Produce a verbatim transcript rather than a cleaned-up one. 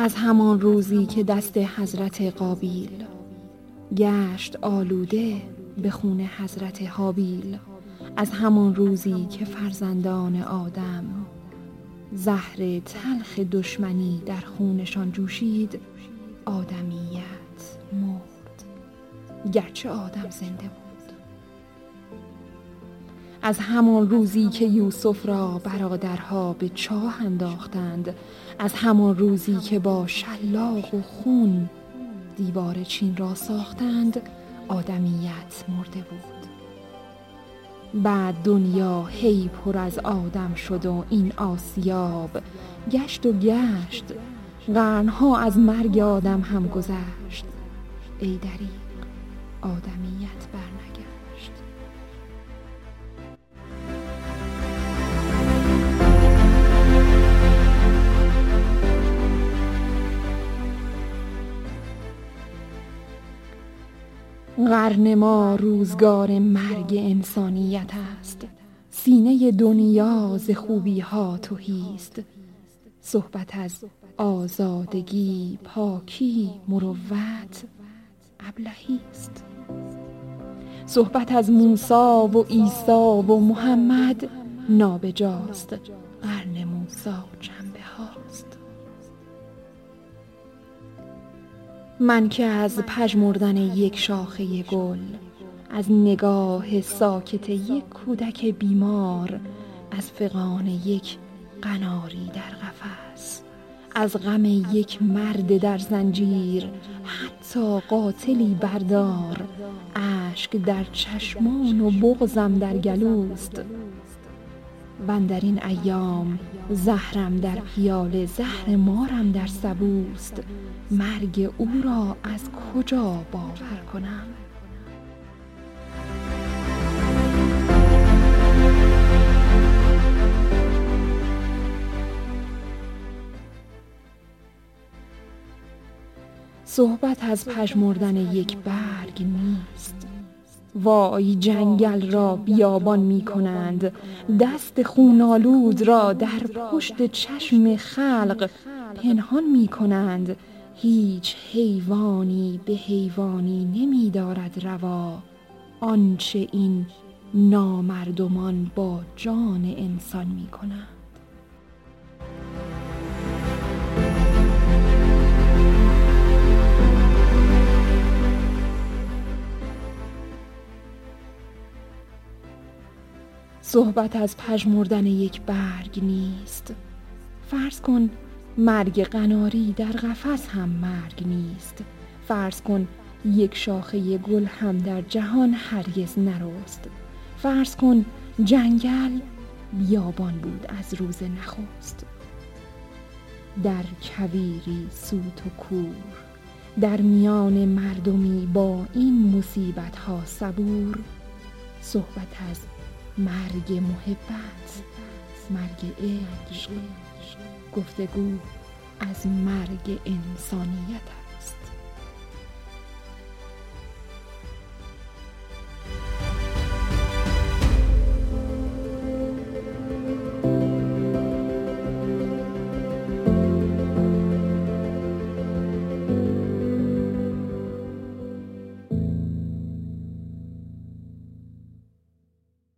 از همان روزی که دست حضرت قابیل گشت آلوده به خون حضرت هابیل، از همان روزی که فرزندان آدم زهر تلخ دشمنی در خونشان جوشید، آدمیت مرد، گرچه آدم زنده بود. از همان روزی که یوسف را برادرها به چاه انداختند، از همان روزی که با شلاق و خون دیوار چین را ساختند، آدمیت مرده بود. بعد دنیا هی پر از آدم شد و این آسیاب گشت و گشت، قرنها از مرگ آدم هم گذشت، ای دریغ آدمیت برنگشت. قرن ما روزگار مرگ انسانیت است، سینه دنیا ز خوبی ها تهی است. صحبت از آزادگی، پاکی، مروت ابلهی است. صحبت از موسی و عیسی و محمد نابجاست، قرن موسی جنبه هاست. من که از پژمردن یک شاخه گل، از نگاه ساکت یک کودک بیمار، از فغان یک قناری در قفس، از غم یک مرد در زنجیر، حتی قاتلی بردار، اشک در چشمان و بغضم در گلوست. و در این ایام زهرم در پیاله، زهر مارم در سبوست. مرگ او را از کجا باور کنم؟ صحبت از پژمردن یک برگ نیست. وای جنگل را بیابان می کنند، دست خونالود را در پشت چشم خلق پنهان می کنند. هیچ حیوانی به حیوانی نمی دارد روا، آنچه این نامردمان با جان انسان می کنند. صحبت از پژمردن یک برگ نیست. فرض کن مرگ قناری در قفس هم مرگ نیست. فرض کن یک شاخه گل هم در جهان هرگز نرست. فرض کن جنگل بیابان بود از روز نخست. در کویری سوت و کور، در میان مردمی با این مصیبت ها صبور. صحبت از مرگ محبت، مرگ عشق، گفتگو از مرگ انسانیت است.